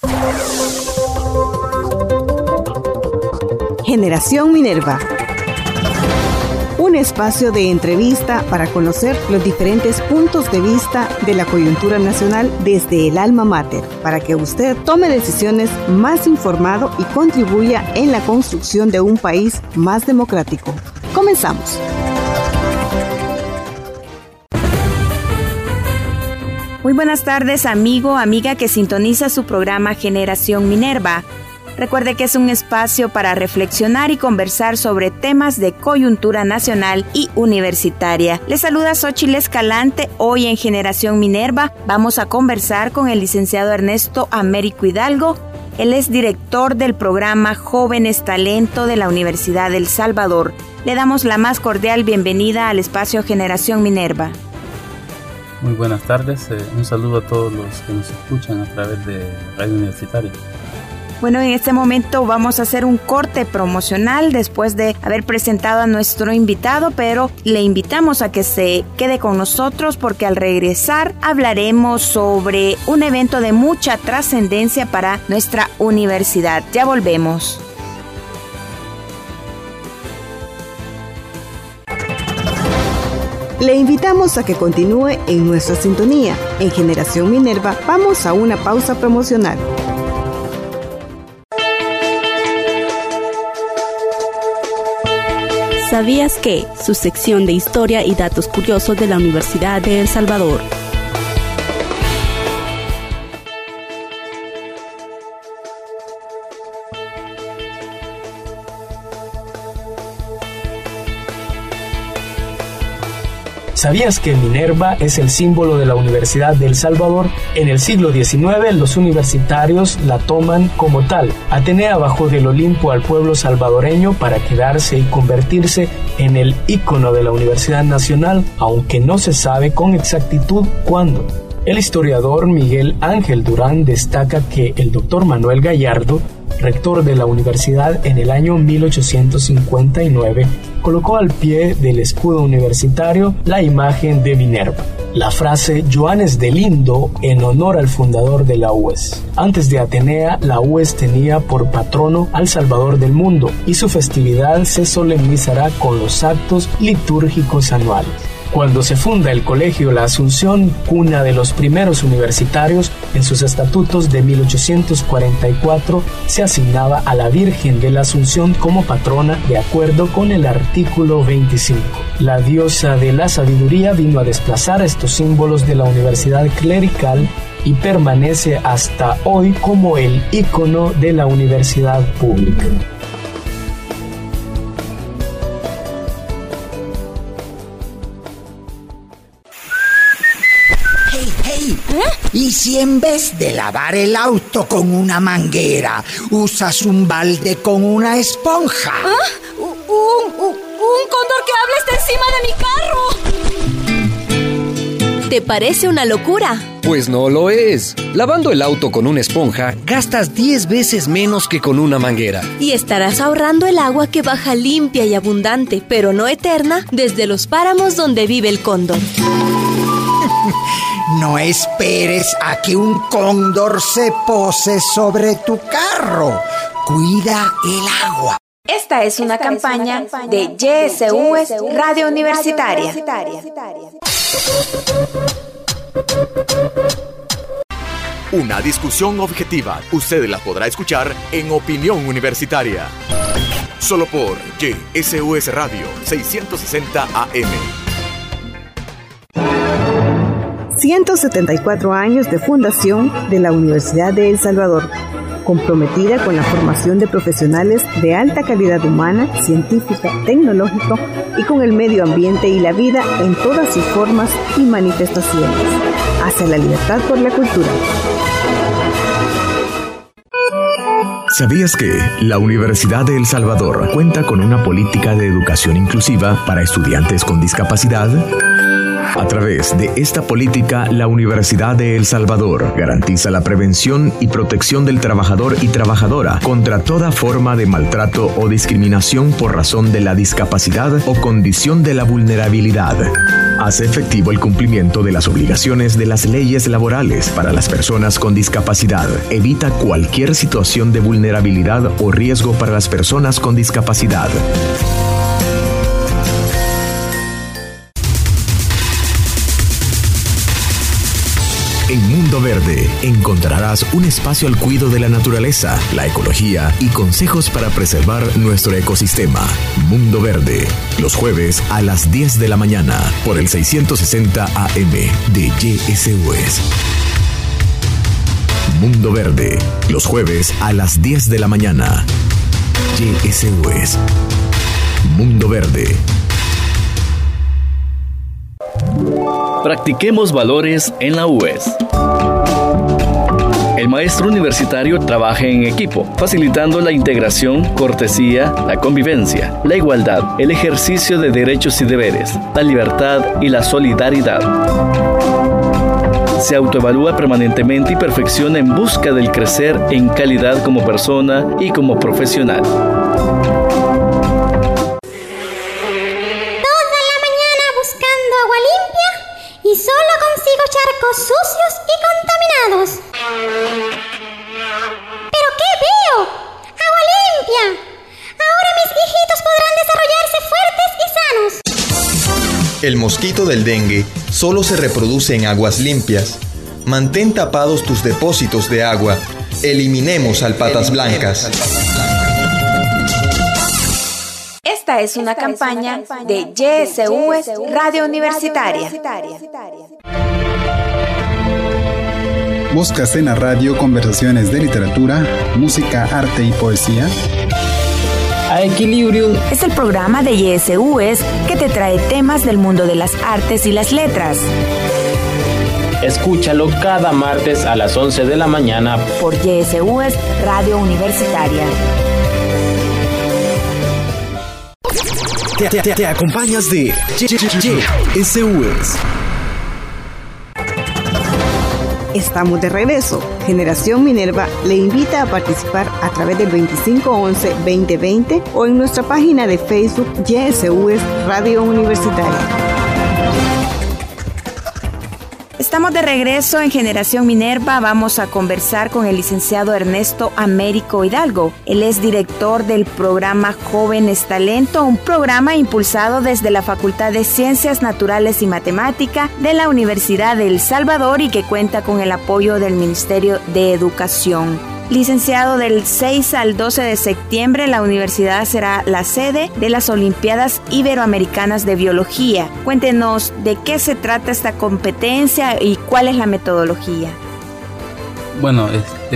Generación Minerva. Un espacio de entrevista para conocer los diferentes puntos de vista de la coyuntura nacional desde el alma mater, para que usted tome decisiones más informado y contribuya en la construcción de un país más democrático. Comenzamos. Muy buenas tardes, amigo, amiga que sintoniza su programa Generación Minerva. Recuerde que es un espacio para reflexionar y conversar sobre temas de coyuntura nacional y universitaria. Les saluda Xochitl Escalante. Hoy en Generación Minerva vamos a conversar con el licenciado Ernesto Américo Hidalgo. Él es director del programa Jóvenes Talento de la Universidad del Salvador. Le damos la más cordial bienvenida al espacio Generación Minerva. Muy buenas tardes. Un saludo a todos los que nos escuchan a través de Radio Universitaria. Bueno, en este momento vamos a hacer un corte promocional después de haber presentado a nuestro invitado, pero le invitamos a que se quede con nosotros porque al regresar hablaremos sobre un evento de mucha trascendencia para nuestra universidad. Ya volvemos. Le invitamos a que continúe en nuestra sintonía. En Generación Minerva vamos a una pausa promocional. ¿Sabías que? Su sección de historia y datos curiosos de la Universidad de El Salvador. ¿Sabías que Minerva es el símbolo de la Universidad de El Salvador? En el siglo XIX, los universitarios la toman como tal. Atenea bajó del Olimpo al pueblo salvadoreño para quedarse y convertirse en el ícono de la Universidad Nacional, aunque no se sabe con exactitud cuándo. El historiador Miguel Ángel Durán destaca que el doctor Manuel Gallardo, rector de la universidad en el año 1859, colocó al pie del escudo universitario la imagen de Minerva. La frase Joanes de Lindo en honor al fundador de la UES. Antes de Atenea, la UES tenía por patrono al Salvador del mundo y su festividad se solemnizará con los actos litúrgicos anuales. Cuando se funda el Colegio La Asunción, cuna de los primeros universitarios, en sus estatutos de 1844 se asignaba a la Virgen de la Asunción como patrona de acuerdo con el artículo 25. La diosa de la sabiduría vino a desplazar estos símbolos de la universidad clerical y permanece hasta hoy como el ícono de la universidad pública. ¿Y si en vez de lavar el auto con una manguera, usas un balde con una esponja? ¿Ah? ¡Un cóndor que habla está encima de mi carro! ¿Te parece una locura? Pues no lo es. Lavando el auto con una esponja, gastas 10 veces menos que con una manguera. Y estarás ahorrando el agua que baja limpia y abundante, pero no eterna, desde los páramos donde vive el cóndor. No esperes a que un cóndor se pose sobre tu carro. Cuida el agua. Esta es una campaña de YSUS Radio Universitaria. Una discusión objetiva. Usted la podrá escuchar en Opinión Universitaria. Solo por YSUS Radio 660 AM. 174 años de fundación de la Universidad de El Salvador, comprometida con la formación de profesionales de alta calidad humana, científica, tecnológico y con el medio ambiente y la vida en todas sus formas y manifestaciones, hacia la libertad por la cultura. ¿Sabías que la Universidad de El Salvador cuenta con una política de educación inclusiva para estudiantes con discapacidad? A través de esta política, la Universidad de El Salvador garantiza la prevención y protección del trabajador y trabajadora contra toda forma de maltrato o discriminación por razón de la discapacidad o condición de la vulnerabilidad. Hace efectivo el cumplimiento de las obligaciones de las leyes laborales para las personas con discapacidad. Evita cualquier situación de vulnerabilidad o riesgo para las personas con discapacidad. En Mundo Verde encontrarás un espacio al cuidado de la naturaleza, la ecología y consejos para preservar nuestro ecosistema. Mundo Verde, los jueves a las 10 de la mañana por el 660 AM de YSUS. Mundo Verde, los jueves a las 10 de la mañana. YSUS. Mundo Verde. Practiquemos valores en la UES. El maestro universitario trabaja en equipo, facilitando la integración, cortesía, la convivencia, la igualdad, el ejercicio de derechos y deberes, la libertad y la solidaridad. Se autoevalúa permanentemente y perfecciona en busca del crecer en calidad como persona y como profesional. Y solo consigo charcos sucios y contaminados. ¿Pero qué veo? ¡Agua limpia! Ahora mis hijitos podrán desarrollarse fuertes y sanos. El mosquito del dengue solo se reproduce en aguas limpias. Mantén tapados tus depósitos de agua. Eliminemos al patas blancas. Esta es una campaña de YSUS Radio Universitaria. ¿Buscas en la radio conversaciones de literatura, música, arte y poesía? A Equilibrium es el programa de YSUS que te trae temas del mundo de las artes y las letras. Escúchalo cada martes a las 11 de la mañana por YSUS Radio Universitaria. Te acompañas de YSUS. Estamos de regreso. Generación Minerva le invita a participar a través del 2511-2020 o en nuestra página de Facebook YSUS Radio Universitaria. Estamos de regreso en Generación Minerva. Vamos a conversar con el licenciado Ernesto Américo Hidalgo. Él es director del programa Jóvenes Talento, un programa impulsado desde la Facultad de Ciencias Naturales y Matemática de la Universidad de El Salvador y que cuenta con el apoyo del Ministerio de Educación. Licenciado, del 6 al 12 de septiembre, la universidad será la sede de las Olimpiadas Iberoamericanas de Biología. Cuéntenos de qué se trata esta competencia y cuál es la metodología. Bueno,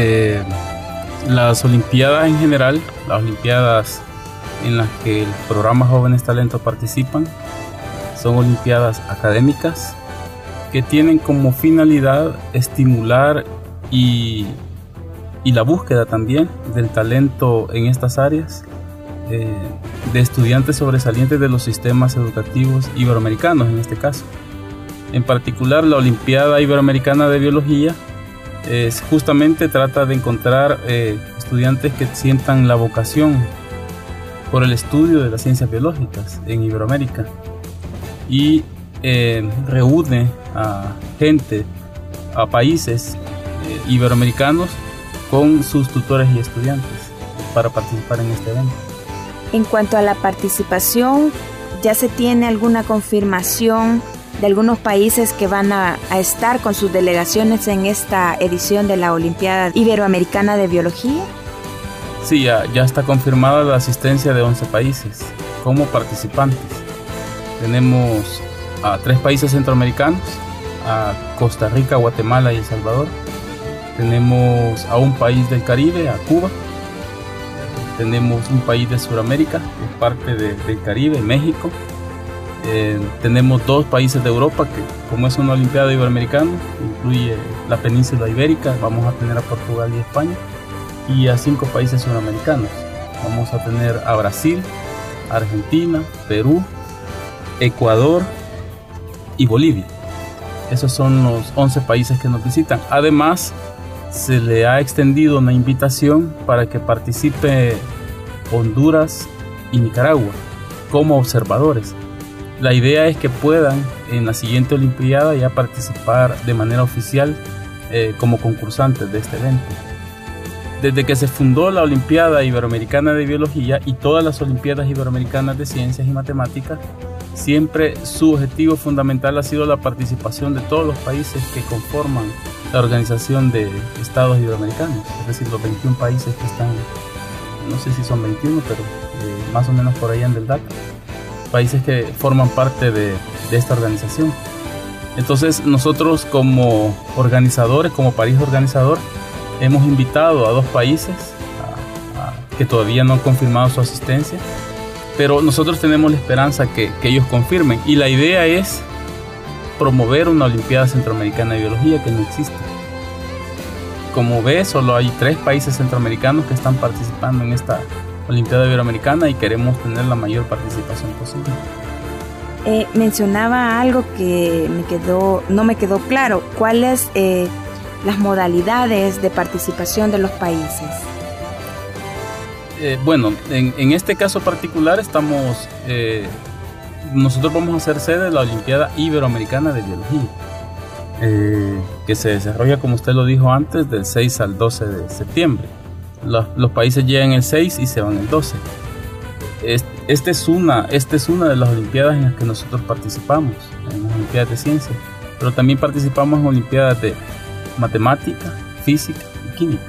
las Olimpiadas en general, las Olimpiadas en las que el programa Jóvenes Talento participan, son Olimpiadas académicas que tienen como finalidad estimular y la búsqueda también del talento en estas áreas de estudiantes sobresalientes de los sistemas educativos iberoamericanos en este caso. En particular, la Olimpiada Iberoamericana de Biología justamente trata de encontrar estudiantes que sientan la vocación por el estudio de las ciencias biológicas en Iberoamérica y reúne a gente, a países iberoamericanos con sus tutores y estudiantes para participar en este evento. En cuanto a la participación, ¿ya se tiene alguna confirmación de algunos países que van a estar con sus delegaciones en esta edición de la Olimpiada Iberoamericana de Biología? Sí, ya está confirmada la asistencia de 11 países como participantes. Tenemos a 3 países centroamericanos, a Costa Rica, Guatemala y El Salvador. Tenemos a un país del Caribe, a Cuba. Tenemos un país de Sudamérica, que es parte del Caribe, México. Tenemos 2 países de Europa, que como es una Olimpiada Iberoamericana, incluye la península ibérica. Vamos a tener a Portugal y España. Y a 5 países sudamericanos. Vamos a tener a Brasil, Argentina, Perú, Ecuador y Bolivia. Esos son los 11 países que nos visitan. Además, se le ha extendido una invitación para que participe Honduras y Nicaragua como observadores. La idea es que puedan en la siguiente Olimpiada ya participar de manera oficial como concursantes de este evento. Desde que se fundó la Olimpiada Iberoamericana de Biología y todas las Olimpiadas Iberoamericanas de Ciencias y Matemáticas, siempre su objetivo fundamental ha sido la participación de todos los países que conforman la Organización de Estados Iberoamericanos, es decir, los 21 países que están, no sé si son 21, pero más o menos por ahí anda el dato, países que forman parte de esta organización. Entonces nosotros como organizadores, como país organizador, hemos invitado a 2 países que todavía no han confirmado su asistencia, pero nosotros tenemos la esperanza que ellos confirmen, y la idea es promover una Olimpiada Centroamericana de Biología que no existe. Como ves, solo hay 3 países centroamericanos que están participando en esta Olimpiada Iberoamericana y queremos tener la mayor participación posible. Mencionaba algo que no me quedó claro. ¿Cuáles las modalidades de participación de los países? Bueno, en este caso particular nosotros vamos a ser sede de la Olimpiada Iberoamericana de Biología, que se desarrolla, como usted lo dijo antes, del 6 al 12 de septiembre. Los países llegan el 6 y se van el 12. Esta es una de las Olimpiadas en las que nosotros participamos, en las Olimpiadas de Ciencia, pero también participamos en Olimpiadas de Matemática, Física y Química.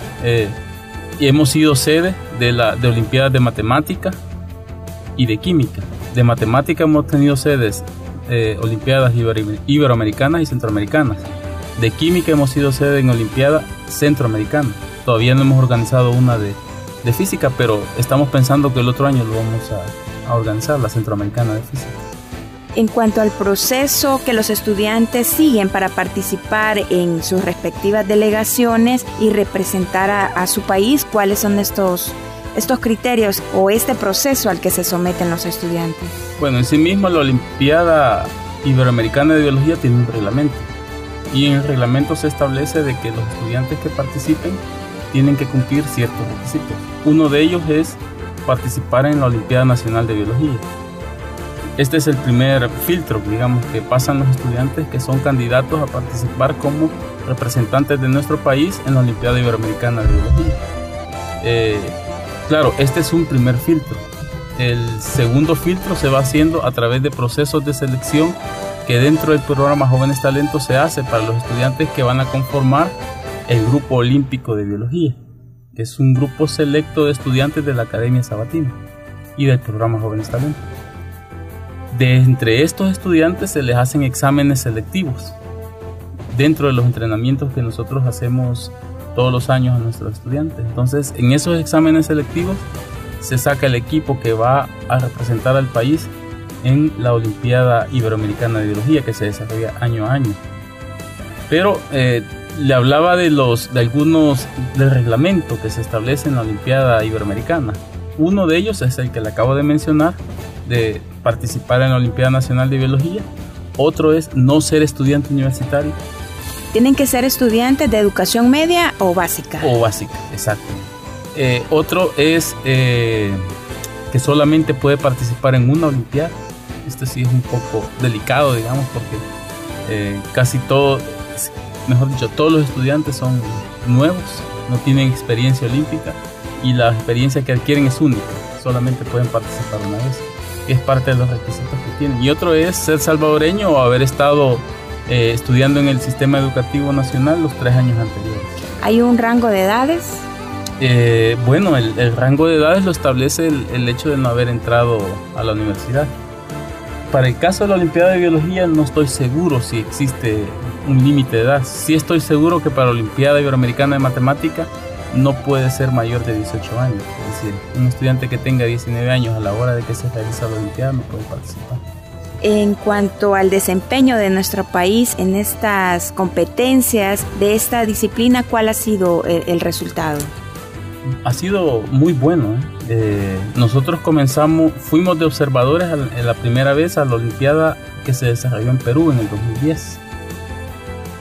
Y hemos sido sede de Olimpiadas de Matemática y de Química. De Matemática hemos tenido sedes Olimpiadas Iberoamericanas y Centroamericanas. De Química hemos sido sede en Olimpiada Centroamericana. Todavía no hemos organizado una de Física, pero estamos pensando que el otro año lo vamos a organizar, la Centroamericana de Física. En cuanto al proceso que los estudiantes siguen para participar en sus respectivas delegaciones y representar a su país, ¿cuáles son estos criterios o este proceso al que se someten los estudiantes? Bueno, en sí mismo la Olimpiada Iberoamericana de Biología tiene un reglamento, y en el reglamento se establece de que los estudiantes que participen tienen que cumplir ciertos requisitos. Uno de ellos es participar en la Olimpiada Nacional de Biología. Este es el primer filtro, digamos, que pasan los estudiantes que son candidatos a participar como representantes de nuestro país en la Olimpiada Iberoamericana de Biología. Claro, este es un primer filtro. El segundo filtro se va haciendo a través de procesos de selección que dentro del programa Jóvenes Talentos se hace para los estudiantes que van a conformar el Grupo Olímpico de Biología, que es un grupo selecto de estudiantes de la Academia Sabatina y del programa Jóvenes Talentos. De entre estos estudiantes se les hacen exámenes selectivos dentro de los entrenamientos que nosotros hacemos todos los años a nuestros estudiantes. Entonces, en esos exámenes selectivos se saca el equipo que va a representar al país en la Olimpiada Iberoamericana de Biología, que se desarrolla año a año. Pero le hablaba de algunos del reglamento que se establece en la Olimpiada Iberoamericana. Uno de ellos es el que le acabo de mencionar, de participar en la Olimpiada Nacional de Biología. Otro es no ser estudiante universitario. ¿Tienen que ser estudiantes de educación media o básica? O básica, exacto. Otro es que solamente puede participar en una Olimpiada. Esto sí es un poco delicado, digamos, porque todos los estudiantes son nuevos, no tienen experiencia olímpica y la experiencia que adquieren es única. Solamente pueden participar una vez. Es parte de los requisitos que tienen. Y otro es ser salvadoreño o haber estado estudiando en el sistema educativo nacional los 3 años anteriores. ¿Hay un rango de edades? Bueno, el rango de edades lo establece el hecho de no haber entrado a la universidad. Para el caso de la Olimpiada de Biología no estoy seguro si existe un límite de edad. Sí estoy seguro que para la Olimpiada Iberoamericana de Matemática no puede ser mayor de 18 años. Es decir, un estudiante que tenga 19 años a la hora de que se realiza la Olimpiada no puede participar. En cuanto al desempeño de nuestro país en estas competencias de esta disciplina, ¿cuál ha sido el resultado? Ha sido muy bueno. Nosotros fuimos de observadores la primera vez a la Olimpiada que se desarrolló en Perú en el 2010.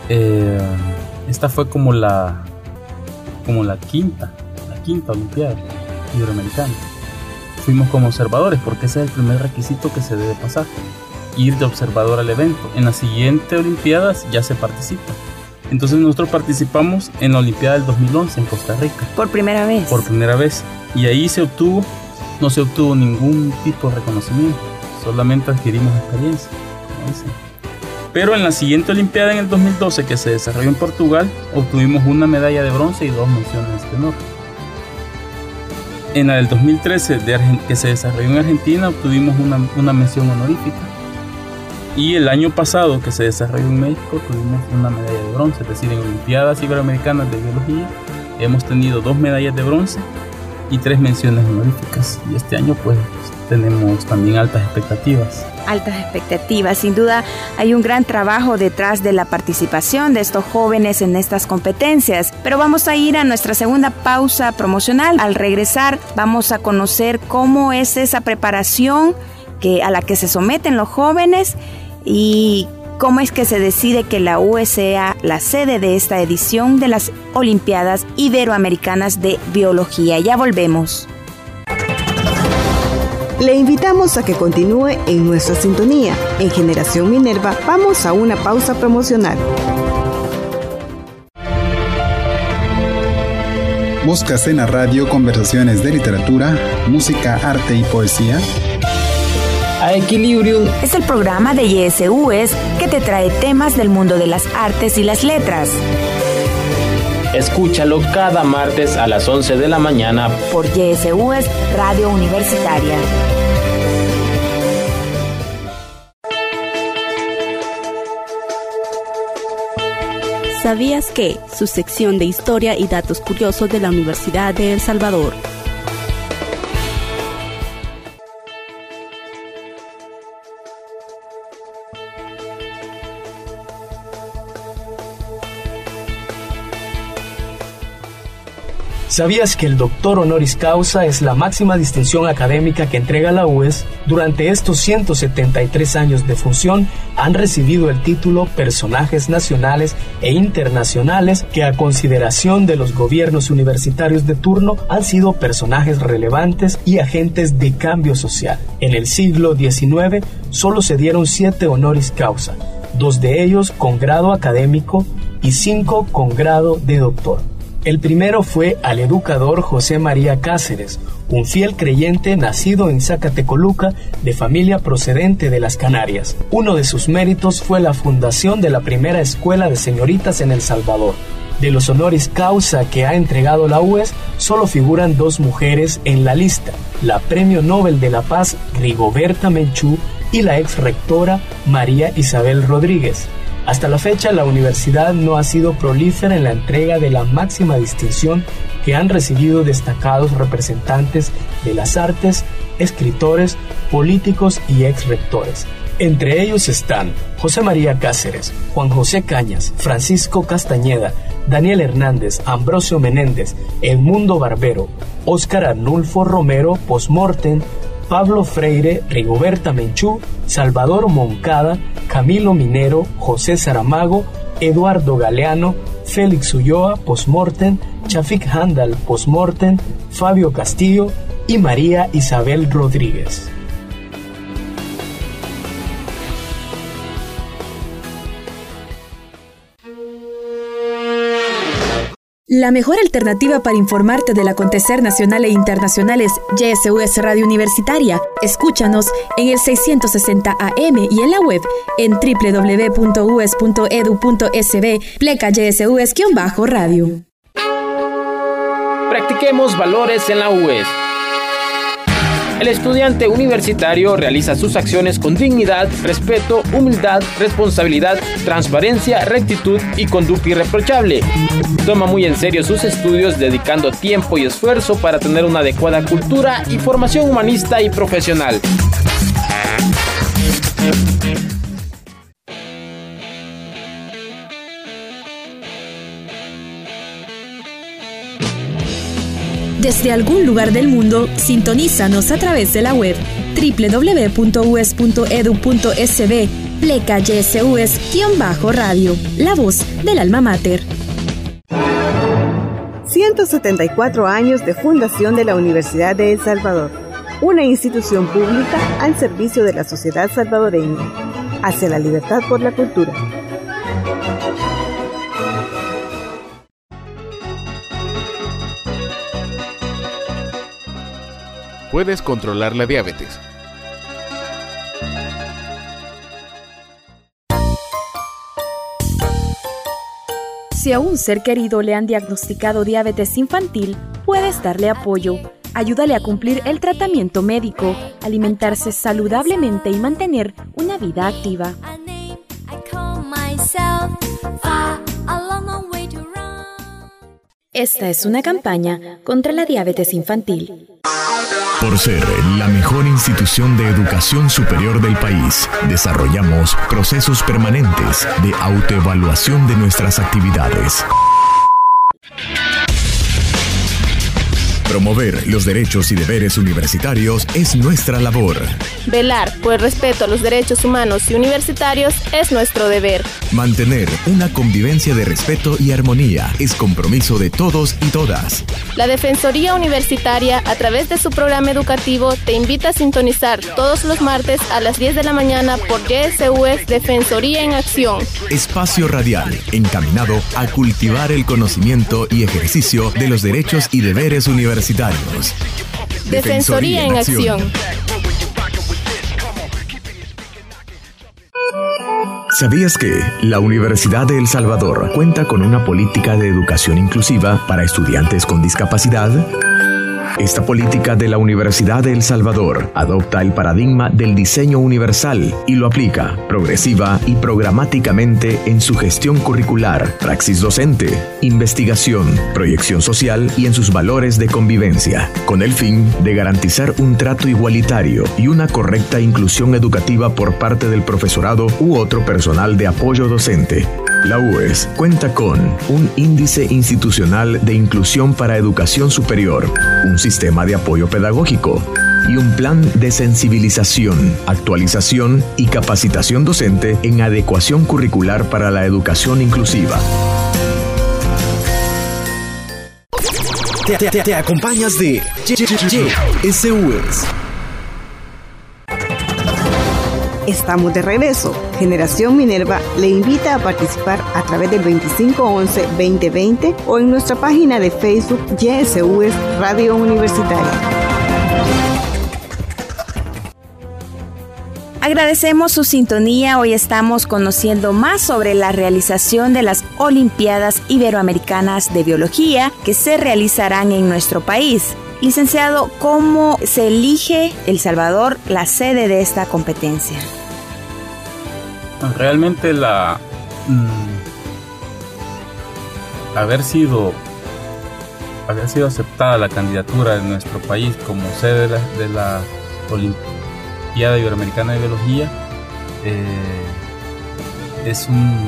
Esta fue como la quinta Olimpiada Iberoamericana. Fuimos como observadores, porque ese es el primer requisito que se debe pasar, ir de observador al evento. En las siguientes Olimpiadas ya se participa. Entonces nosotros participamos en la Olimpiada del 2011 en Costa Rica. ¿Por primera vez? Por primera vez. Y ahí no se obtuvo ningún tipo de reconocimiento, solamente adquirimos experiencia, como dicen. Pero en la siguiente Olimpiada, en el 2012, que se desarrolló en Portugal, obtuvimos una medalla de bronce y 2 menciones de honor. En la del 2013, que se desarrolló en Argentina, obtuvimos una mención honorífica. Y el año pasado, que se desarrolló en México, tuvimos una medalla de bronce. Es decir, en Olimpiadas Iberoamericanas de Biología hemos tenido 2 medallas de bronce y 3 menciones honoríficas. Y este año pues tenemos también altas expectativas. Altas expectativas, sin duda hay un gran trabajo detrás de la participación de estos jóvenes en estas competencias. Pero vamos a ir a nuestra segunda pausa promocional. Al regresar vamos a conocer cómo es esa preparación a la que se someten los jóvenes y cómo es que se decide que la UE sea la sede de esta edición de las Olimpiadas Iberoamericanas de Biología. Ya volvemos. Le invitamos a que continúe en nuestra sintonía. En Generación Minerva vamos a una pausa promocional. ¿Buscas en la radio conversaciones de literatura, música, arte y poesía? A Equilibrium es el programa de YSUS que te trae temas del mundo de las artes y las letras. Escúchalo cada martes a las 11 de la mañana por YSUS Radio Universitaria. ¿Sabías que? Su sección de historia y datos curiosos de la Universidad de El Salvador. ¿Sabías que el doctor honoris causa es la máxima distinción académica que entrega la UES? Durante estos 173 años de función han recibido el título personajes nacionales e internacionales que, a consideración de los gobiernos universitarios de turno, han sido personajes relevantes y agentes de cambio social. En el siglo XIX solo se dieron 7 honoris causa, 2 de ellos con grado académico y 5 con grado de doctor. El primero fue al educador José María Cáceres, un fiel creyente nacido en Zacatecoluca, de familia procedente de las Canarias. Uno de sus méritos fue la fundación de la primera escuela de señoritas en El Salvador. De los honoris causa que ha entregado la UES, solo figuran 2 mujeres en la lista: la Premio Nobel de la Paz Rigoberta Menchú y la ex rectora María Isabel Rodríguez. Hasta la fecha, la universidad no ha sido prolífera en la entrega de la máxima distinción que han recibido destacados representantes de las artes, escritores, políticos y ex-rectores. Entre ellos están José María Cáceres, Juan José Cañas, Francisco Castañeda, Daniel Hernández, Ambrosio Menéndez, Edmundo Barbero, Óscar Arnulfo Romero Postmortem, Pablo Freire, Rigoberta Menchú, Salvador Moncada, Camilo Minero, José Saramago, Eduardo Galeano, Félix Ulloa Postmortem, Chafik Handal Postmortem, Fabio Castillo y María Isabel Rodríguez. La mejor alternativa para informarte del acontecer nacional e internacional es YSUS Radio Universitaria. Escúchanos en el 660 AM y en la web en www.us.edu.sb /YSUS-radio. Practiquemos valores en la UES. El estudiante universitario realiza sus acciones con dignidad, respeto, humildad, responsabilidad, transparencia, rectitud y conducta irreprochable. Toma muy en serio sus estudios, dedicando tiempo y esfuerzo para tener una adecuada cultura y formación humanista y profesional. Desde algún lugar del mundo, sintonízanos a través de la web www.us.edu.sb Pleca YSUS-radio, la voz del alma mater. 174 años de fundación de la Universidad de El Salvador, una institución pública al servicio de la sociedad salvadoreña, hacia la libertad por la cultura. Puedes controlar la diabetes. Si a un ser querido le han diagnosticado diabetes infantil, puedes darle apoyo. Ayúdale a cumplir el tratamiento médico, alimentarse saludablemente y mantener una vida activa. Esta es una campaña contra la diabetes infantil. Por ser la mejor institución de educación superior del país, desarrollamos procesos permanentes de autoevaluación de nuestras actividades. Promover los derechos y deberes universitarios es nuestra labor. Velar por el respeto a los derechos humanos y universitarios es nuestro deber. Mantener una convivencia de respeto y armonía es compromiso de todos y todas. La Defensoría Universitaria, a través de su programa educativo, te invita a sintonizar todos los martes a las 10 de la mañana por YSUS Defensoría en Acción. Espacio radial encaminado a cultivar el conocimiento y ejercicio de los derechos y deberes universitarios. Defensoría en Acción. ¿Sabías que la Universidad de El Salvador cuenta con una política de educación inclusiva para estudiantes con discapacidad? Esta política de la Universidad de El Salvador adopta el paradigma del diseño universal y lo aplica progresiva y programáticamente en su gestión curricular, praxis docente, investigación, proyección social y en sus valores de convivencia, con el fin de garantizar un trato igualitario y una correcta inclusión educativa por parte del profesorado u otro personal de apoyo docente. La UES cuenta con un índice institucional de inclusión para educación superior, un sistema de apoyo pedagógico y un plan de sensibilización, actualización y capacitación docente en adecuación curricular para la educación inclusiva. Te acompañas de YSUS. Estamos de regreso. Generación Minerva le invita a participar a través del 2511-2020 o en nuestra página de Facebook YSUS Radio Universitaria. Agradecemos su sintonía. Hoy estamos conociendo más sobre la realización de las Olimpiadas Iberoamericanas de Biología que se realizarán en nuestro país. Licenciado, ¿cómo se elige El Salvador la sede de esta competencia? Realmente haber sido aceptada la candidatura de nuestro país como sede de la Olimpiada Iberoamericana de Biología es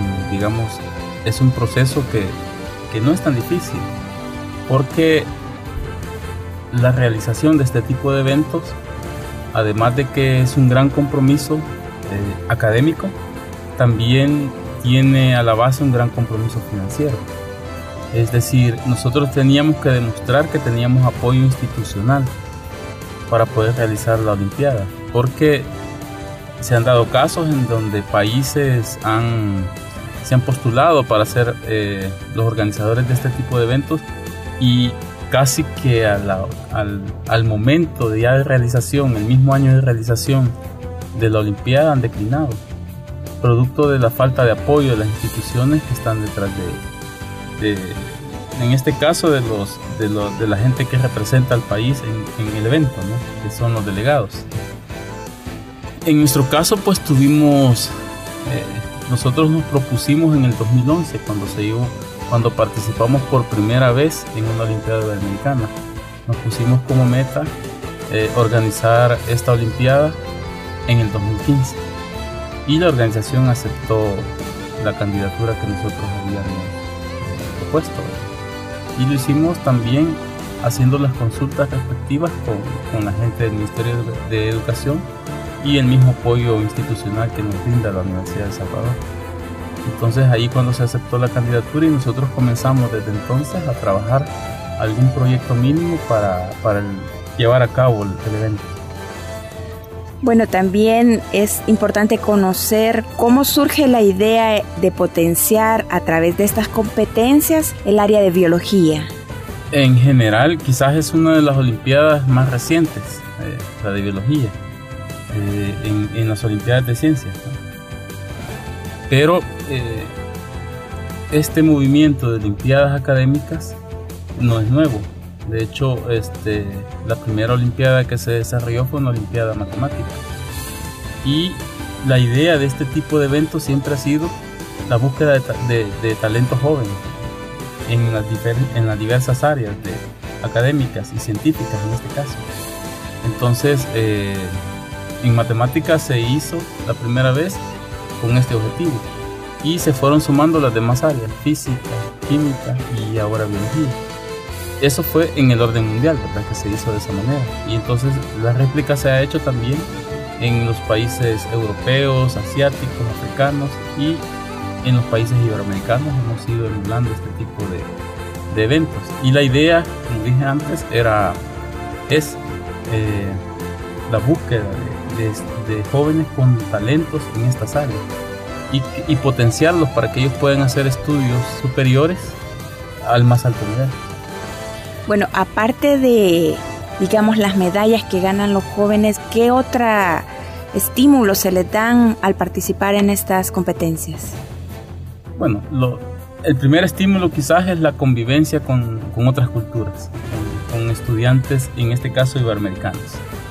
un proceso que no es tan difícil, porque la realización de este tipo de eventos, además de que es un gran compromiso académico, también tiene a la base un gran compromiso financiero. Es decir, nosotros teníamos que demostrar que teníamos apoyo institucional para poder realizar la Olimpiada, porque se han dado casos en donde países se han postulado para ser los organizadores de este tipo de eventos y casi que al momento de ya de realización, el mismo año de realización de la Olimpiada, han declinado, producto de la falta de apoyo de las instituciones que están detrás en este caso de la gente que representa al país en el evento, ¿no? Que son los delegados. En nuestro caso, pues nosotros nos propusimos en el 2011 cuando participamos por primera vez en una Olimpiada Iberoamericana. Nos pusimos como meta organizar esta Olimpiada en el 2015 y la organización aceptó la candidatura que nosotros habíamos propuesto, y lo hicimos también haciendo las consultas respectivas con la gente del Ministerio de Educación y el mismo apoyo institucional que nos brinda la Universidad de El Salvador. Entonces ahí cuando se aceptó la candidatura y nosotros comenzamos desde entonces a trabajar algún proyecto mínimo para llevar a cabo el evento. Bueno, también es importante conocer cómo surge la idea de potenciar a través de estas competencias el área de biología. En general, quizás es una de las olimpiadas más recientes, la de biología, en las olimpiadas de ciencias, ¿no? Pero este movimiento de olimpiadas académicas no es nuevo. De hecho, la primera olimpiada que se desarrolló fue una olimpiada matemática. Y la idea de este tipo de eventos siempre ha sido la búsqueda de talento joven en las diversas áreas académicas y científicas en este caso. Entonces, en matemáticas se hizo la primera vez con este objetivo y se fueron sumando las demás áreas, física, química y ahora biología. Eso fue en el orden mundial, ¿verdad?, que se hizo de esa manera. Y entonces la réplica se ha hecho también en los países europeos, asiáticos, africanos y en los países iberoamericanos. Hemos ido emulando este tipo de eventos. Y la idea, como dije antes, es la búsqueda de jóvenes con talentos en estas áreas y potenciarlos para que ellos puedan hacer estudios superiores al más alto nivel. Bueno, aparte de, digamos, las medallas que ganan los jóvenes, ¿qué otra estímulo se les dan al participar en estas competencias? Bueno, el primer estímulo quizás es la convivencia con otras culturas, con estudiantes, en este caso iberoamericanos.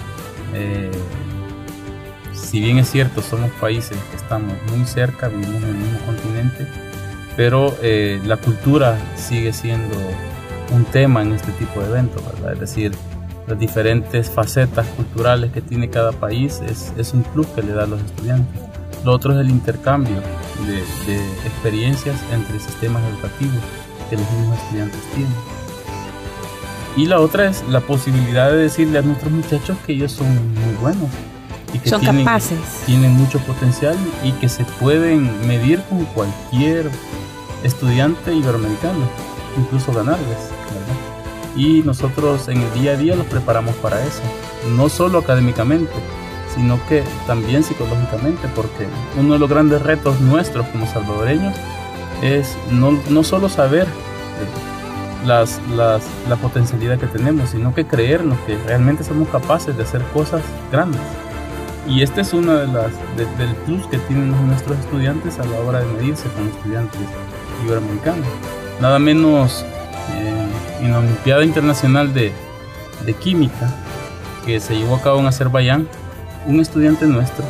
Si bien es cierto, somos países que estamos muy cerca, vivimos en el mismo continente, pero la cultura sigue siendo un tema en este tipo de eventos, ¿verdad? Es decir, las diferentes facetas culturales que tiene cada país es un plus que le da a los estudiantes. Lo otro es el intercambio de experiencias entre sistemas educativos que los mismos estudiantes tienen. Y la otra es la posibilidad de decirle a nuestros muchachos que ellos son muy buenos y que son capaces, tienen mucho potencial y que se pueden medir con cualquier estudiante iberoamericano, incluso ganarles, ¿verdad? Y nosotros en el día a día los preparamos para eso, no solo académicamente, sino que también psicológicamente, porque uno de los grandes retos nuestros como salvadoreños es no solo saber la potencialidad que tenemos, sino que creernos que realmente somos capaces de hacer cosas grandes. Y este es uno del plus que tienen nuestros estudiantes a la hora de medirse con estudiantes iberoamericanos. Nada menos en la Olimpiada Internacional de Química que se llevó a cabo en Azerbaiyán, un estudiante nuestro,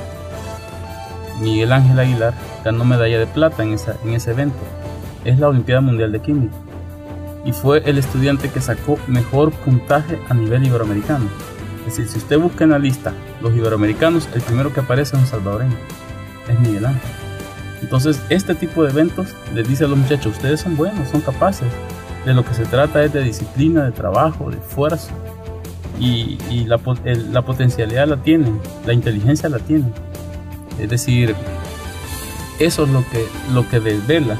Miguel Ángel Aguilar, ganó medalla de plata en ese evento. Es la Olimpiada Mundial de Química y fue el estudiante que sacó mejor puntaje a nivel iberoamericano. Es decir, si usted busca en la lista los iberoamericanos, el primero que aparece es un salvadoreño, es Miguel Ángel. Entonces este tipo de eventos les dice a los muchachos: ustedes son buenos, son capaces, de lo que se trata es de disciplina, de trabajo, de esfuerzo, y la potencialidad la tienen, la inteligencia la tienen. Es decir, eso es lo que desvela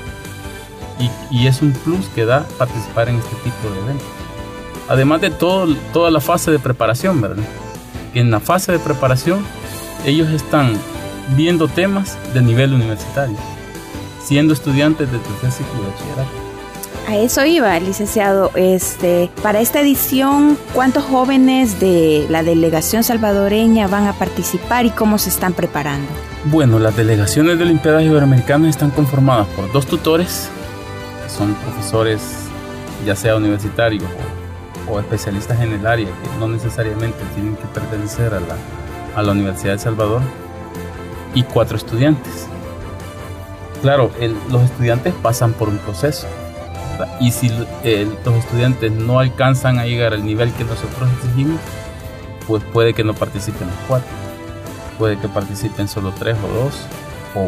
y es un plus que da participar en este tipo de eventos. Además de toda la fase de preparación, ¿verdad? Que en la fase de preparación ellos están viendo temas de nivel universitario, siendo estudiantes del tercer ciclo de bachillerato. A eso iba, licenciado. Para esta edición, ¿cuántos jóvenes de la delegación salvadoreña van a participar y cómo se están preparando? Bueno, las delegaciones de Olimpiadas Iberoamericanas están conformadas por 2 tutores, que son profesores ya sea universitarios o especialistas en el área, que no necesariamente tienen que pertenecer a la Universidad de El Salvador, y 4 estudiantes. Claro, los estudiantes pasan por un proceso, ¿verdad? Y si los estudiantes no alcanzan a llegar al nivel que nosotros exigimos, pues puede que no participen los 4, puede que participen solo 3 o 2 o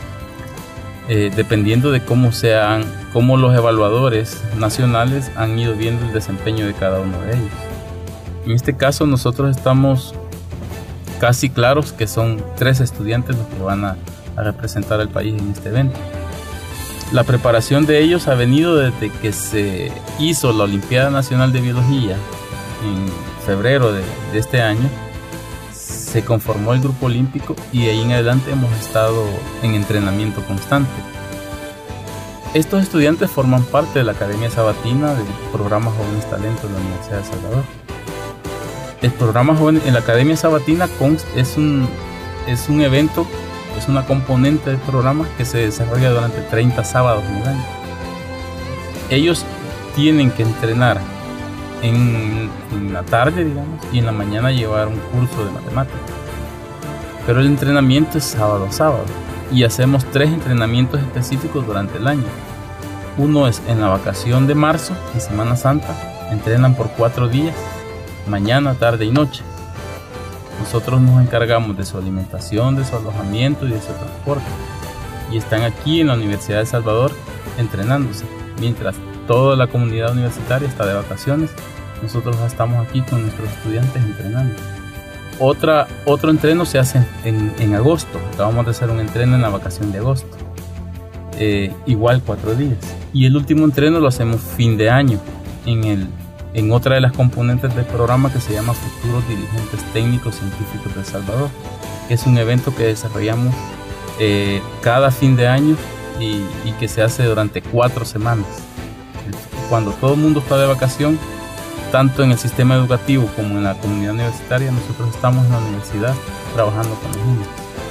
1, dependiendo de cómo los evaluadores nacionales han ido viendo el desempeño de cada uno de ellos. En este caso nosotros estamos casi claros que son 3 estudiantes los que van a representar al país en este evento. La preparación de ellos ha venido desde que se hizo la Olimpiada Nacional de Biología en febrero de este año. Se conformó el grupo olímpico y de ahí en adelante hemos estado en entrenamiento constante. Estos estudiantes forman parte de la Academia Sabatina del programa Jóvenes Talentos de la Universidad de El Salvador. El programa Jóvenes en la Academia Sabatina es un evento, es una componente del programa que se desarrolla durante 30 sábados en el año. Ellos tienen que entrenar en la tarde, digamos, y en la mañana llevar un curso de matemáticas. Pero el entrenamiento es sábado a sábado y hacemos 3 entrenamientos específicos durante el año. Uno es en la vacación de marzo, en Semana Santa, entrenan por 4 días, mañana, tarde y noche. Nosotros nos encargamos de su alimentación, de su alojamiento y de su transporte. Y están aquí en la Universidad de El Salvador entrenándose. Mientras toda la comunidad universitaria está de vacaciones, nosotros estamos aquí con nuestros estudiantes entrenando. Otro entreno se hace en agosto. Acabamos de hacer un entreno en la vacación de agosto. Igual 4 días. Y el último entreno lo hacemos fin de año en otra de las componentes del programa que se llama Futuros Dirigentes Técnicos Científicos de El Salvador, que es un evento que desarrollamos cada fin de año y que se hace durante 4 semanas. Cuando todo el mundo está de vacación, tanto en el sistema educativo como en la comunidad universitaria, nosotros estamos en la universidad trabajando con los niños.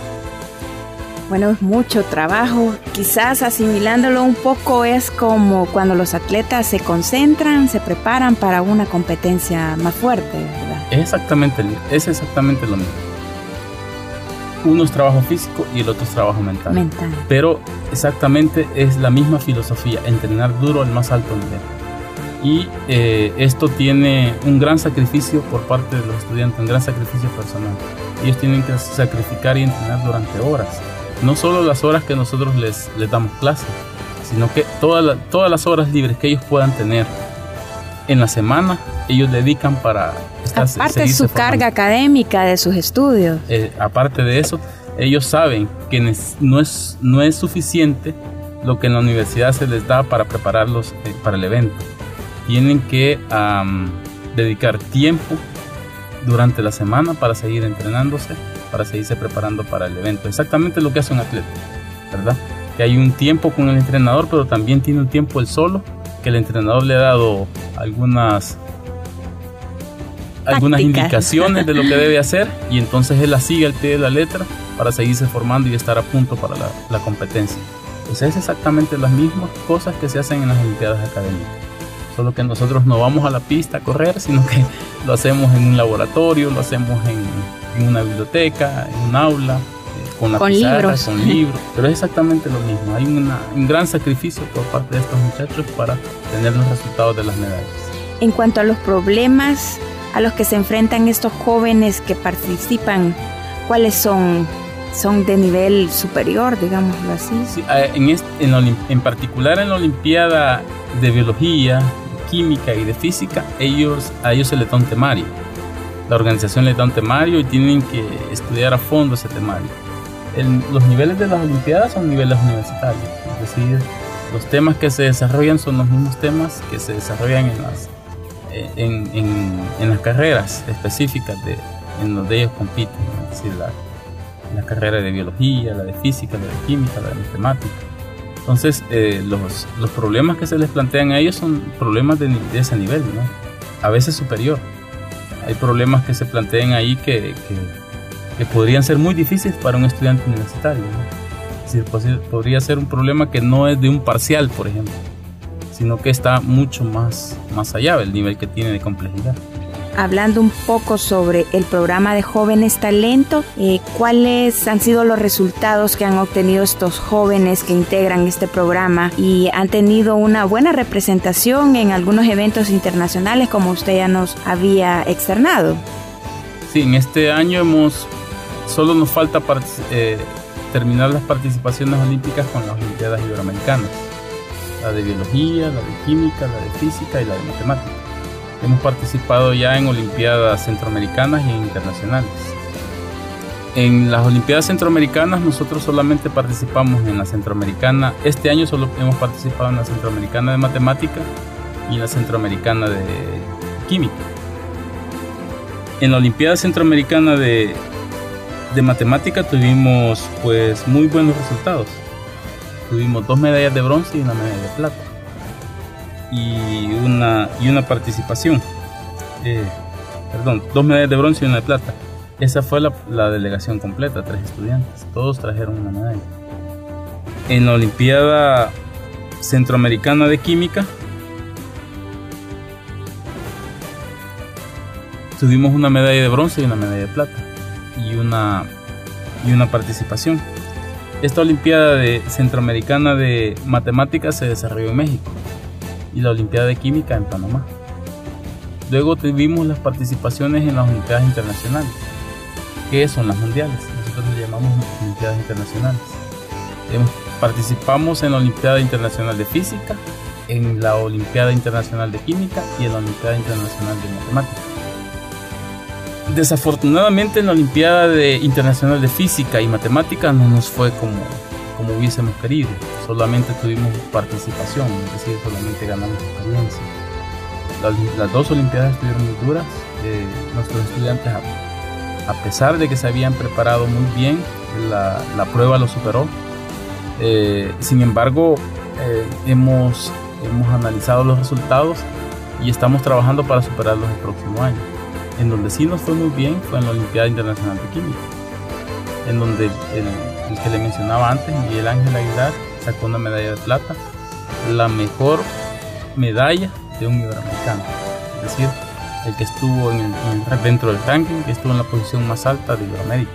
Bueno, es mucho trabajo. Quizás asimilándolo un poco es como cuando los atletas se concentran, se preparan para una competencia más fuerte, ¿verdad? Es exactamente lo mismo. Uno es trabajo físico y el otro es trabajo mental. Pero exactamente es la misma filosofía, entrenar duro al más alto nivel. Y esto tiene un gran sacrificio por parte de los estudiantes, un gran sacrificio personal. Ellos tienen que sacrificar y entrenar durante horas. No solo las horas que nosotros les damos clase, sino que todas las horas libres que ellos puedan tener en la semana, ellos dedican para aparte de su carga académica de sus estudios. Aparte de eso, ellos saben que no es suficiente lo que en la universidad se les da para prepararlos para el evento. Tienen que dedicar tiempo durante la semana para seguir entrenándose, para seguirse preparando para el evento. Exactamente lo que hace un atleta, ¿verdad? Que hay un tiempo con el entrenador, pero también tiene un tiempo él solo, que el entrenador le ha dado algunas indicaciones de lo que debe hacer, y entonces él la sigue al pie de la letra para seguirse formando y estar a punto para la competencia. Pues es exactamente las mismas cosas que se hacen en las Olimpiadas académicas. Solo que nosotros no vamos a la pista a correr, sino que lo hacemos en un laboratorio, lo hacemos en una biblioteca, en un aula, con pizarra, con libros. Pero es exactamente lo mismo. Hay un gran sacrificio por parte de estos muchachos para tener los resultados de las medallas. En cuanto a los problemas a los que se enfrentan estos jóvenes que participan, ¿cuáles son? ¿Son de nivel superior, digámoslo así? Sí, en particular en la Olimpiada de Biología, Química y de Física, a ellos se les da un temario. La organización les da un temario y tienen que estudiar a fondo ese temario. Los niveles de las Olimpiadas son niveles universitarios, es decir, los temas que se desarrollan son los mismos temas que se desarrollan en las carreras específicas en donde ellos compiten, es decir, la carrera de Biología, la de Física, la de Química, la de Matemática. Entonces, los problemas que se les plantean a ellos son problemas de ese nivel, ¿no? A veces superior. Hay problemas que se plantean ahí que podrían ser muy difíciles para un estudiante universitario, ¿no? Es decir, podría ser un problema que no es de un parcial, por ejemplo, sino que está mucho más allá del nivel que tiene de complejidad. Hablando un poco sobre el programa de Jóvenes Talento, ¿cuáles han sido los resultados que han obtenido estos jóvenes que integran este programa y han tenido una buena representación en algunos eventos internacionales, como usted ya nos había externado? Sí, en este año solo nos falta terminar las participaciones olímpicas con las Olimpiadas Iberoamericanas, la de Biología, la de Química, la de Física y la de Matemática. Hemos participado ya en Olimpiadas centroamericanas e internacionales. En las Olimpiadas Centroamericanas nosotros solamente participamos en la Centroamericana. Este año solo hemos participado en la Centroamericana de Matemática y en la Centroamericana de Química. En la Olimpiada Centroamericana de Matemática tuvimos pues muy buenos resultados. Tuvimos 2 medallas de bronce y una medalla de plata. Y una participación. 2 medallas de bronce y una de plata. Esa fue la delegación completa, 3 estudiantes. Todos trajeron una medalla. En la Olimpiada Centroamericana de Química tuvimos una medalla de bronce y una medalla de plata. Y una participación. Esta Olimpiada Centroamericana de Matemáticas se desarrolló en México. Y la Olimpiada de Química en Panamá. Luego tuvimos las participaciones en las Olimpiadas Internacionales, que son las mundiales. Nosotros les llamamos Olimpiadas Internacionales. Participamos en la Olimpiada Internacional de Física, en la Olimpiada Internacional de Química y en la Olimpiada Internacional de Matemáticas. Desafortunadamente en la Olimpiada Internacional de Física y Matemáticas no nos fue como hubiésemos querido. Solamente tuvimos participación, es decir, solamente ganamos experiencia. Las 2 Olimpiadas estuvieron muy duras. Nuestros estudiantes, a pesar de que se habían preparado muy bien, la prueba lo superó. Sin embargo, hemos analizado los resultados y estamos trabajando para superarlos el próximo año. En donde sí nos fue muy bien fue en la Olimpiada Internacional de Química, en donde el que le mencionaba antes, Miguel Ángel Aguilar, sacó una medalla de plata, la mejor medalla de un iberoamericano, es decir, el que estuvo dentro del ranking, que estuvo en la posición más alta de Iberoamérica.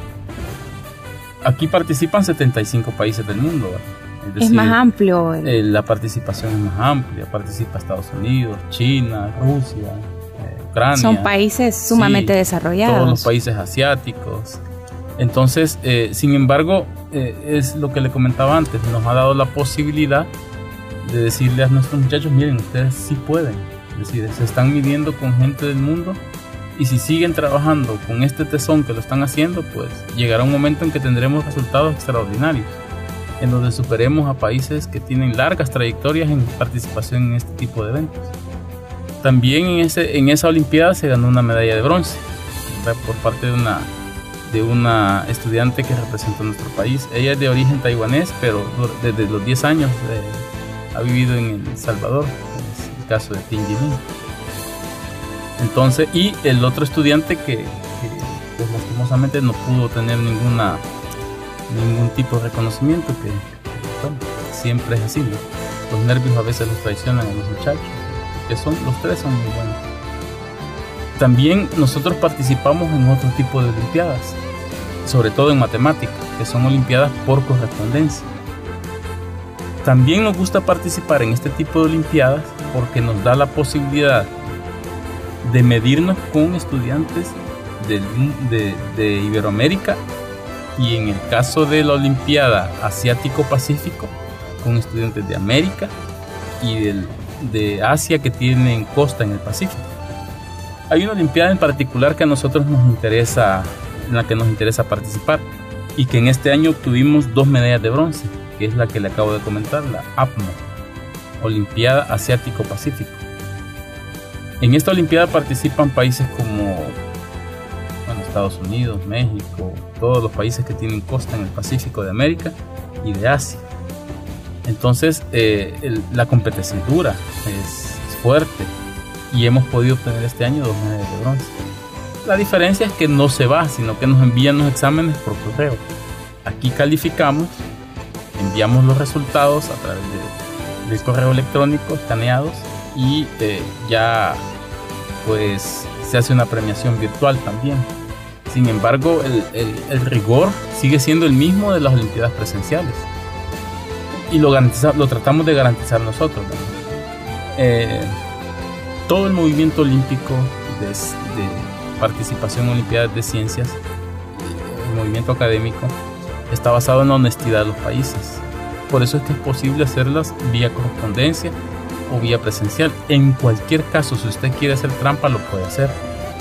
Aquí participan 75 países del mundo, ¿verdad? Es decir, es más amplio. La participación es más amplia, participa Estados Unidos, China, Rusia, Ucrania. Son países sumamente desarrollados. Todos los países asiáticos. Entonces, sin embargo, es lo que le comentaba antes, nos ha dado la posibilidad de decirle a nuestros muchachos, miren, ustedes sí pueden. Es decir, se están midiendo con gente del mundo y si siguen trabajando con este tesón que lo están haciendo, pues llegará un momento en que tendremos resultados extraordinarios, en donde superemos a países que tienen largas trayectorias en participación en este tipo de eventos. También en esa Olimpiada se ganó una medalla de bronce, ¿verdad? Por parte de una estudiante que representó a nuestro país. Ella es de origen taiwanés, pero desde los 10 años ha vivido en El Salvador, es el caso de Tin Jimin. Entonces, y el otro estudiante que pues, lastimosamente no pudo tener ningún tipo de reconocimiento, que bueno, siempre es así, ¿no? Los nervios a veces los traicionan a los muchachos, que los 3 son muy buenos. También nosotros participamos en otro tipo de olimpiadas, sobre todo en matemáticas, que son olimpiadas por correspondencia. También nos gusta participar en este tipo de olimpiadas porque nos da la posibilidad de medirnos con estudiantes de Iberoamérica y en el caso de la Olimpiada Asiático-Pacífico con estudiantes de América y de Asia que tienen costa en el Pacífico. Hay una olimpiada en particular que a nosotros en la que nos interesa participar y que en este año obtuvimos 2 medallas de bronce, que es la que le acabo de comentar, la APMO, Olimpiada Asiático-Pacífico. En esta olimpiada participan países como Estados Unidos, México, todos los países que tienen costa en el Pacífico de América y de Asia. Entonces la competencia es dura, es fuerte y hemos podido obtener este año 2 medallas de bronce. La diferencia es que no se va, sino que nos envían los exámenes por correo. Aquí calificamos, enviamos los resultados a través del correo electrónico escaneados y ya pues se hace una premiación virtual también. Sin embargo, el rigor sigue siendo el mismo de las olimpiadas presenciales y lo tratamos de garantizar nosotros, ¿no? Todo el movimiento olímpico de participación en olimpiadas de ciencias, el movimiento académico, está basado en la honestidad de los países. Por eso es que es posible hacerlas vía correspondencia o vía presencial. En cualquier caso, si usted quiere hacer trampa, lo puede hacer.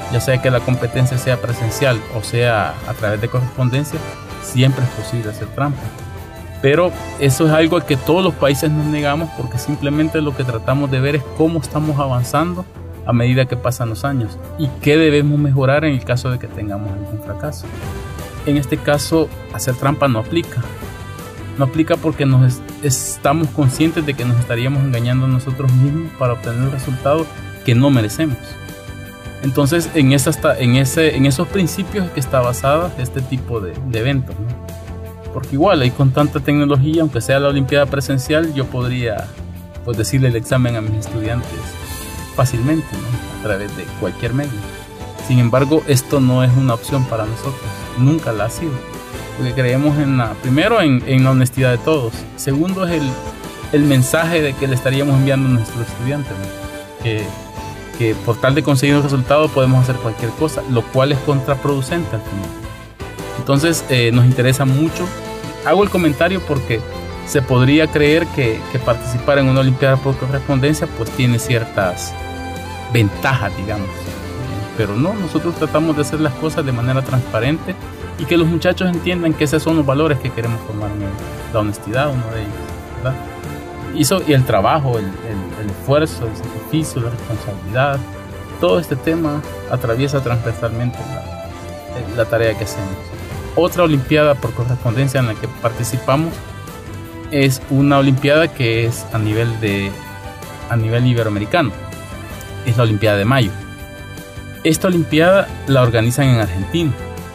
ya sea que la competencia sea presencial o sea a través de correspondencia, siempre es posible hacer trampa. Pero eso es algo a que todos los países nos negamos, porque simplemente lo que tratamos de ver es cómo estamos avanzando a medida que pasan los años y qué debemos mejorar en el caso de que tengamos algún fracaso. En este caso, hacer trampa no aplica. No aplica porque estamos conscientes de que nos estaríamos engañando a nosotros mismos para obtener un resultado que no merecemos. Entonces, en esos principios es que está basada este tipo de eventos, ¿no? Porque igual, ahí con tanta tecnología, aunque sea la Olimpiada presencial, yo podría decirle el examen a mis estudiantes fácilmente, ¿no? A través de cualquier medio. Sin embargo, esto no es una opción para nosotros, nunca la ha sido, porque creemos primero en la honestidad de todos. Segundo es el mensaje de que le estaríamos enviando a nuestros estudiantes, ¿no? Que por tal de conseguir un resultado podemos hacer cualquier cosa, lo cual es contraproducente al final. Entonces nos interesa mucho. Hago el comentario porque se podría creer que participar en una Olimpiada por correspondencia pues tiene ciertas ventajas, digamos, pero no, nosotros tratamos de hacer las cosas de manera transparente y que los muchachos entiendan que esos son los valores que queremos formar en la honestidad, uno de ellos, ¿verdad? Y el trabajo, el esfuerzo, el sacrificio, la responsabilidad, todo este tema atraviesa transversalmente la tarea que hacemos. Otra Olimpiada por correspondencia en la que participamos es una Olimpiada que es a nivel iberoamericano. Es la Olimpiada de Mayo. Esta Olimpiada la organizan en Argentina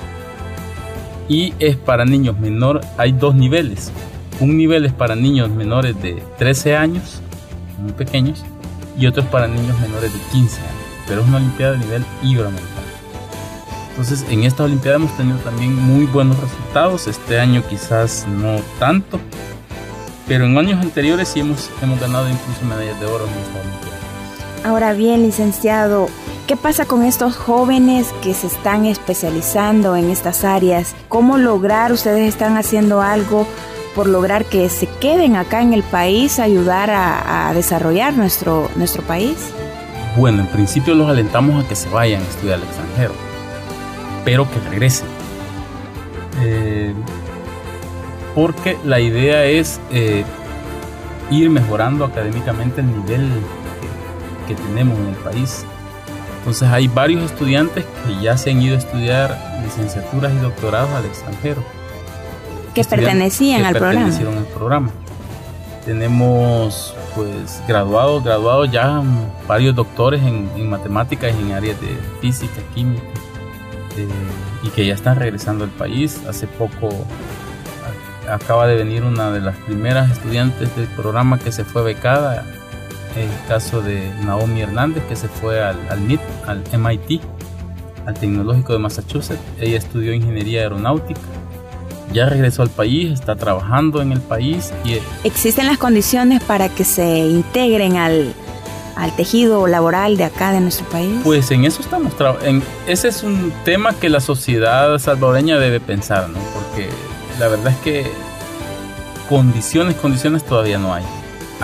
y es para niños menores. Hay dos niveles. Un nivel es para niños menores de 13 años, muy pequeños, y otro es para niños menores de 15 años. Pero es una Olimpiada de nivel iberoamericano. Entonces, en esta Olimpiada hemos tenido también muy buenos resultados. Este año quizás no tanto, pero en años anteriores sí hemos ganado incluso medallas de oro en esta Olimpiada. Ahora bien, licenciado, ¿qué pasa con estos jóvenes que se están especializando en estas áreas? ¿Cómo lograr, ustedes están haciendo algo por lograr que se queden acá en el país, ayudar a desarrollar nuestro país? Bueno, en principio los alentamos a que se vayan a estudiar al extranjero, pero que regresen, porque la idea es ir mejorando académicamente el nivel que tenemos en el país. Entonces hay varios estudiantes que ya se han ido a estudiar licenciaturas y doctorados al extranjero, que pertenecían al programa. Tenemos pues graduados ya varios doctores en matemáticas y en áreas de física, química, y que ya están regresando al país. Hace poco acaba de venir una de las primeras estudiantes del programa que se fue becada, el caso de Naomi Hernández, que se fue al MIT, al Tecnológico de Massachusetts. Ella estudió ingeniería aeronáutica, ya regresó al país, está trabajando en el país. ¿Existen las condiciones para que se integren al tejido laboral de acá, de nuestro país? Pues en eso estamos ese es un tema que la sociedad salvadoreña debe pensar, ¿no? Porque la verdad es que condiciones todavía no hay.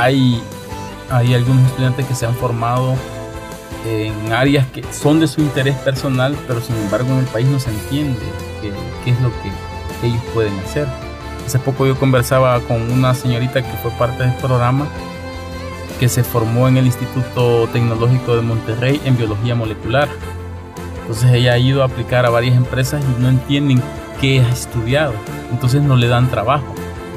Hay algunos estudiantes que se han formado en áreas que son de su interés personal, pero sin embargo en el país no se entiende qué es lo que ellos pueden hacer. Hace poco yo conversaba con una señorita que fue parte del programa, que se formó en el Instituto Tecnológico de Monterrey en biología molecular. Entonces ella ha ido a aplicar a varias empresas y no entienden qué ha estudiado, entonces no le dan trabajo.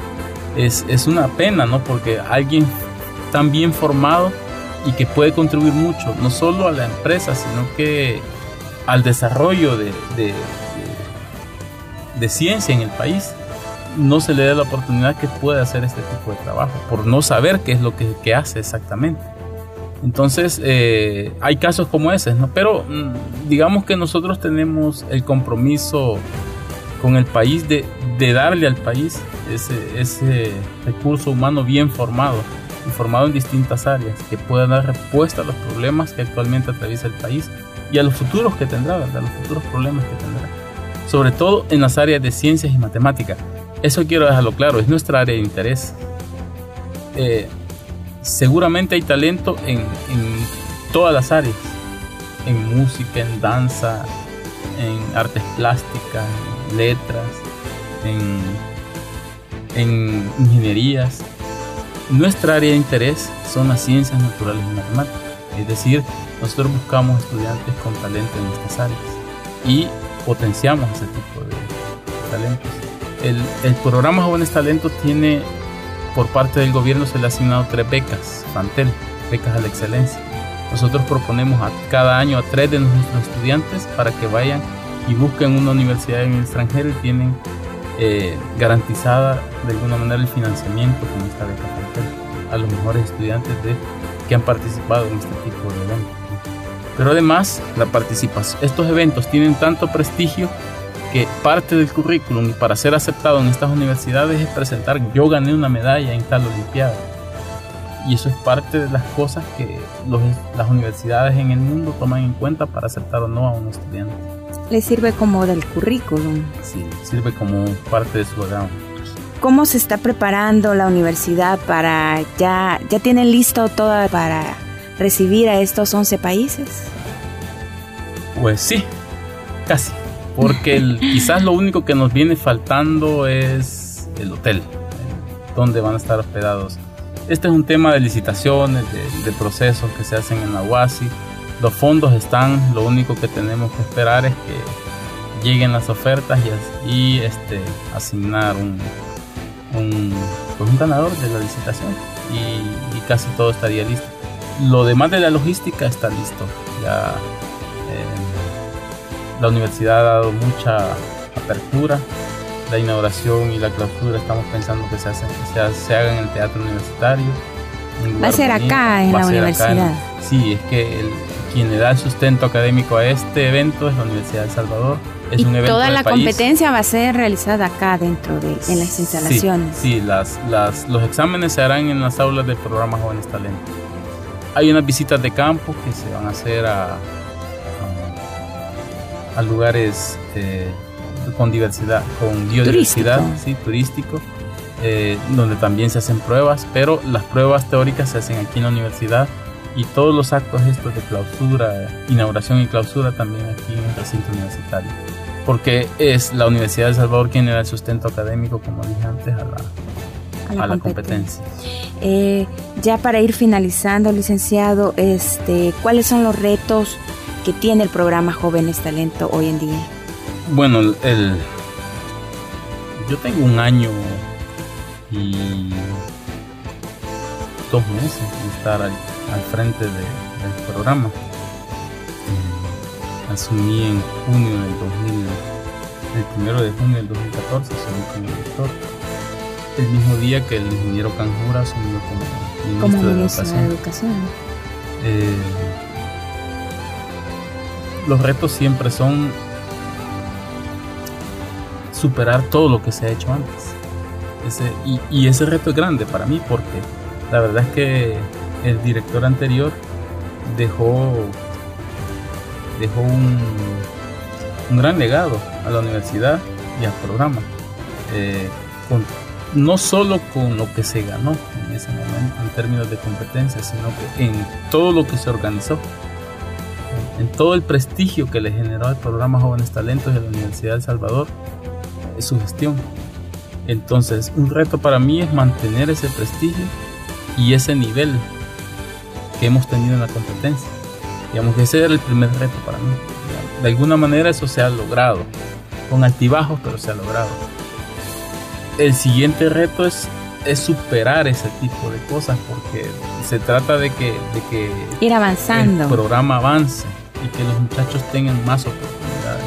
Es una pena, ¿no? Porque alguien tan bien formado y que puede contribuir mucho, no solo a la empresa, sino que al desarrollo de ciencia en el país, no se le da la oportunidad que puede hacer este tipo de trabajo por no saber qué es lo que hace exactamente. Entonces hay casos como ese, ¿no? Pero digamos que nosotros tenemos el compromiso con el país de darle al país ese recurso humano bien formado y formado en distintas áreas, que pueda dar respuesta a los problemas que actualmente atraviesa el país y a los futuros que tendrá, ¿verdad? Los futuros problemas que tendrá, sobre todo en las áreas de ciencias y matemáticas. Eso quiero dejarlo claro, es nuestra área de interés. Seguramente hay talento en todas las áreas, en música, en danza, en artes plásticas, en letras, en ingenierías. Nuestra área de interés son las ciencias naturales y matemáticas, es decir, nosotros buscamos estudiantes con talento en estas áreas y potenciamos ese tipo de talentos. El programa Jóvenes Talentos tiene, por parte del gobierno, se le ha asignado 3 becas, Fantel, becas a la excelencia. Nosotros proponemos cada año a 3 de nuestros estudiantes para que vayan y busquen una universidad en el extranjero y tienen garantizada de alguna manera el financiamiento con esta beca Fantel a los mejores estudiantes que han participado en este tipo de eventos. Pero además, estos eventos tienen tanto prestigio que parte del currículum, y para ser aceptado en estas universidades, es presentar: yo gané una medalla en tal olimpiada. Y eso es parte de las cosas que las universidades en el mundo toman en cuenta para aceptar o no a un estudiante. ¿Le sirve como del currículum? Sí, sirve como parte de su background. ¿Cómo se está preparando la universidad para ya tienen listo todo para recibir a estos 11 países? Pues sí, casi. Porque quizás lo único que nos viene faltando es el hotel, donde van a estar hospedados. Este es un tema de licitaciones, de procesos que se hacen en la UASI. Los fondos están, lo único que tenemos que esperar es que lleguen las ofertas y asignar un ganador de la licitación y casi todo estaría listo. Lo demás de la logística está listo. Ya la universidad ha dado mucha apertura. La inauguración y la clausura estamos pensando que se haga en el teatro universitario. Va a ser acá en la universidad. Sí, es que quien le da el sustento académico a este evento es la Universidad de El Salvador. Es y un evento toda la país. Competencia va a ser realizada acá dentro en las instalaciones. Sí, los exámenes se harán en las aulas del programa Jóvenes Talentos. Hay unas visitas de campo que se van a hacer a lugares con biodiversidad, turístico, donde también se hacen pruebas, pero las pruebas teóricas se hacen aquí en la universidad y todos los actos estos de clausura, inauguración y clausura también aquí en el recinto universitario, porque es la Universidad de El Salvador quien le da el sustento académico, como dije antes, a la competencia. Ya para ir finalizando, licenciado, ¿cuáles son los retos que tiene el programa Jóvenes Talento hoy en día? Bueno, yo tengo 1 año y 2 meses de estar al frente del programa. Asumí en junio el 1 de junio del 2014, asumí como director. El mismo día que el ingeniero Canjura asumió como ministro de Educación. Los retos siempre son superar todo lo que se ha hecho antes. Y ese reto es grande para mí, porque la verdad es que el director anterior dejó un gran legado a la universidad y al programa, no solo con lo que se ganó en ese momento en términos de competencia, sino que en todo lo que se organizó, en todo el prestigio que le generó al programa Jóvenes Talentos de la Universidad de El Salvador, su gestión. Entonces, un reto para mí es mantener ese prestigio y ese nivel que hemos tenido en la competencia. Digamos que ese era el primer reto para mí. De alguna manera eso se ha logrado, con altibajos, pero se ha logrado. El siguiente reto es superar ese tipo de cosas, porque se trata de que ir avanzando, el programa avance y que los muchachos tengan más oportunidades.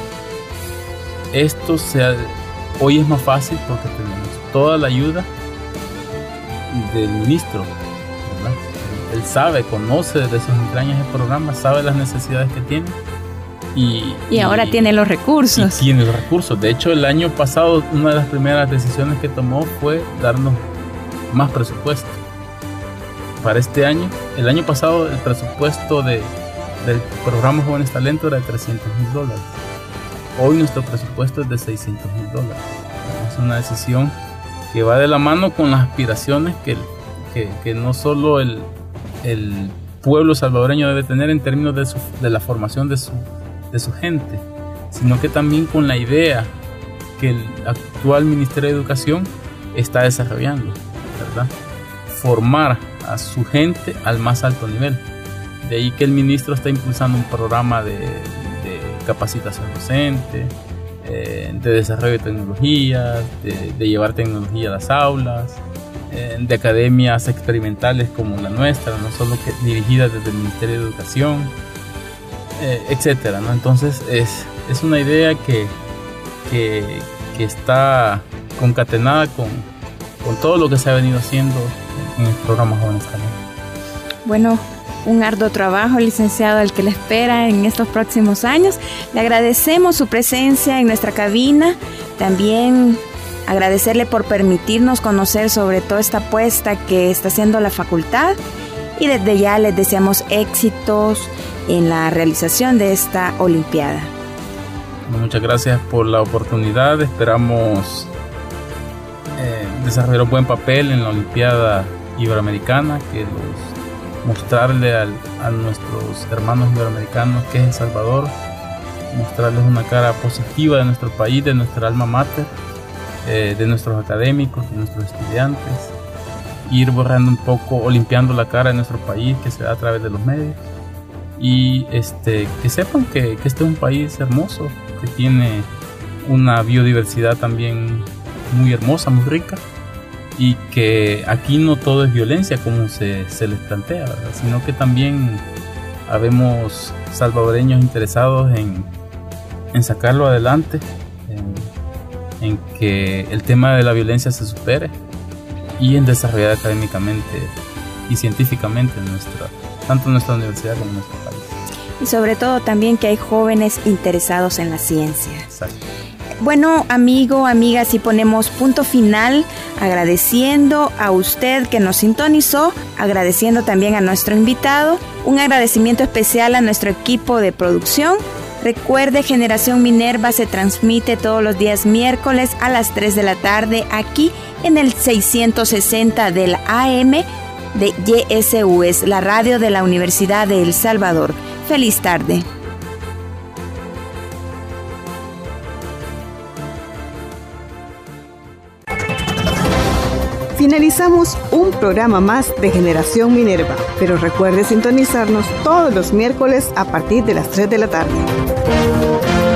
Hoy es más fácil porque tenemos toda la ayuda del ministro, ¿verdad? Él sabe, conoce desde sus entrañas el programa, sabe las necesidades que tiene y ahora tiene los recursos. De hecho, el año pasado una de las primeras decisiones que tomó fue darnos más presupuesto para este año. El año pasado el presupuesto del programa Jóvenes Talento era de $300,000. Hoy nuestro presupuesto es de $600,000. Es una decisión que va de la mano con las aspiraciones que no solo el pueblo salvadoreño debe tener en términos de la formación de su gente, sino que también con la idea que el actual Ministerio de Educación está desarrollando, ¿verdad? Formar a su gente al más alto nivel. De ahí que el ministro está impulsando un programa de capacitación docente, de desarrollo de tecnologías, de llevar tecnología a las aulas, de academias experimentales como la nuestra, no solo dirigidas desde el Ministerio de Educación, etcétera, ¿no? Entonces es una idea que está concatenada con todo lo que se ha venido haciendo en el programa Jóvenes Talentos. Bueno, un arduo trabajo, licenciado, el que le espera en estos próximos años. Le agradecemos su presencia en nuestra cabina. También agradecerle por permitirnos conocer sobre toda esta apuesta que está haciendo la facultad. Y desde ya les deseamos éxitos en la realización de esta Olimpiada. Muchas gracias por la oportunidad. Esperamos desarrollar un buen papel en la Olimpiada Iberoamericana, mostrarle a nuestros hermanos iberoamericanos que es El Salvador, mostrarles una cara positiva de nuestro país, de nuestra alma mater, de nuestros académicos, de nuestros estudiantes, ir borrando un poco o limpiando la cara de nuestro país que se da a través de los medios, y que sepan que este es un país hermoso, que tiene una biodiversidad también muy hermosa, muy rica, y que aquí no todo es violencia como se les plantea, ¿verdad? Sino que también habemos salvadoreños interesados en sacarlo adelante, en que el tema de la violencia se supere y en desarrollar académicamente y científicamente tanto nuestra universidad como nuestro país. Y sobre todo también que hay jóvenes interesados en la ciencia. Exacto. Bueno, amigo, amiga, así ponemos punto final, agradeciendo a usted que nos sintonizó, agradeciendo también a nuestro invitado, un agradecimiento especial a nuestro equipo de producción. Recuerde, Generación Minerva se transmite todos los días miércoles a las 3 de la tarde aquí en el 660 del AM de YSUS, la radio de la Universidad de El Salvador. Feliz tarde. Finalizamos un programa más de Generación Minerva, pero recuerde sintonizarnos todos los miércoles a partir de las 3 de la tarde.